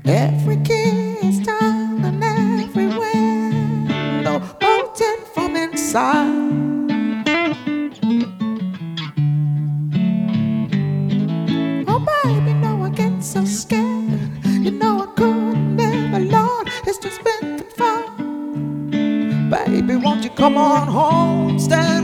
Every kiss done and everywhere, no bolting from inside. Oh baby, no, I get so scared. You know I could never, Lord, it's just been too far. Baby, won't you come on home, stand